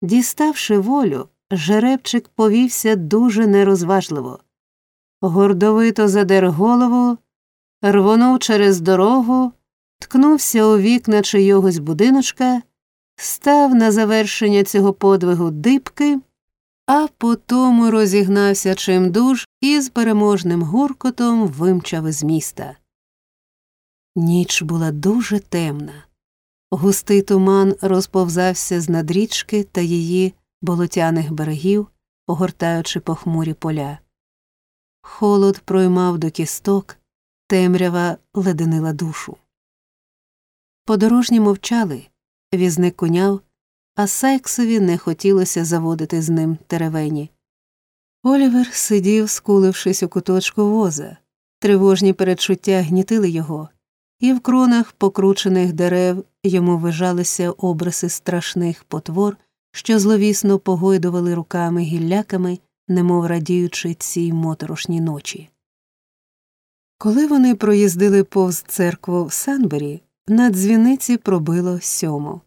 Діставши волю, жеребчик повівся дуже нерозважливо. Гордовито задер голову, рвонув через дорогу, ткнувся у вікна чийогось будиночка, став на завершення цього подвигу дибки, а потому розігнався чимдуж і з переможним гуркотом вимчав із міста. Ніч була дуже темна. Густий туман розповзався з над річки та її болотяних берегів, огортаючи похмурі поля. Холод проймав до кісток, темрява леденила душу. Подорожні мовчали, візник куняв, а Сайксові не хотілося заводити з ним теревені. Олівер сидів, скулившись у куточку воза. Тривожні передчуття гнітили його, і в кронах покручених дерев йому вижалися обриси страшних потвор, що зловісно погойдували руками гілляками, немов радіючи цій моторошній ночі. Коли вони проїздили повз церкву в Санбері, на дзвіниці пробило 7.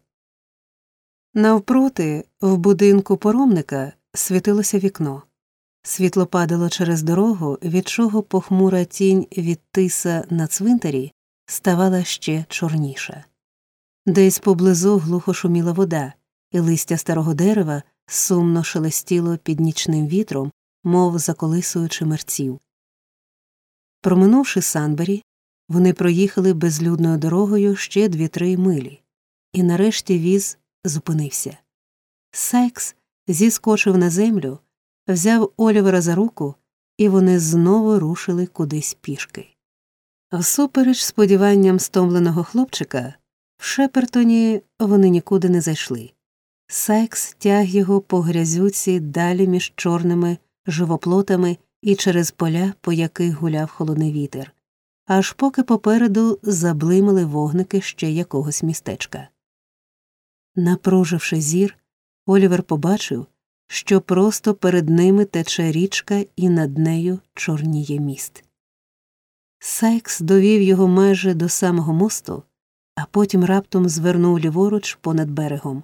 Навпроти, в будинку поромника, світилося вікно. Світло падало через дорогу, від чого похмура тінь від тиса на цвинтарі ставала ще чорніша. Десь поблизу глухо шуміла вода, і листя старого дерева сумно шелестіло під нічним вітром, мов заколисуючи мерців. Проминувши Санбері, вони проїхали безлюдною дорогою ще 2-3 милі, і нарешті віз зупинився. Сайкс зіскочив на землю, взяв Олівера за руку, і вони знову рушили кудись пішки. Всупереч сподіванням стомленого хлопчика, в Шепертоні вони нікуди не зайшли. Сайкс тяг його по грязюці далі між чорними живоплотами і через поля, по яких гуляв холодний вітер, аж поки попереду заблимали вогники ще якогось містечка. Напруживши зір, Олівер побачив, що просто перед ними тече річка і над нею чорніє міст. Сайкс довів його майже до самого мосту, а потім раптом звернув ліворуч понад берегом.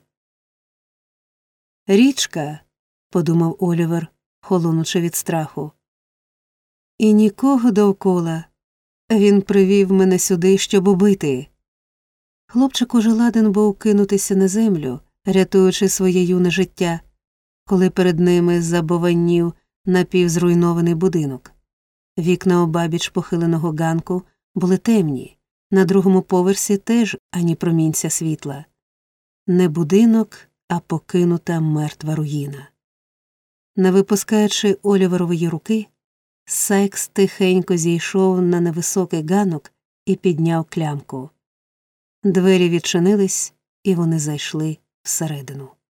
«Річка», – подумав Олівер, холонучи від страху. «І нікого довкола. Він привів мене сюди, щоб убити». Хлопчик уже ладен був кинутися на землю, рятуючи своє юне життя, коли перед ними забовванів напівзруйнований будинок. Вікна обабіч похиленого ганку були темні, на другому поверсі теж ані промінця світла. Не будинок, а покинута мертва руїна. Не випускаючи Оліверової руки, Сайкс тихенько зійшов на невисокий ганок і підняв клямку. Двері відчинились, і вони зайшли всередину.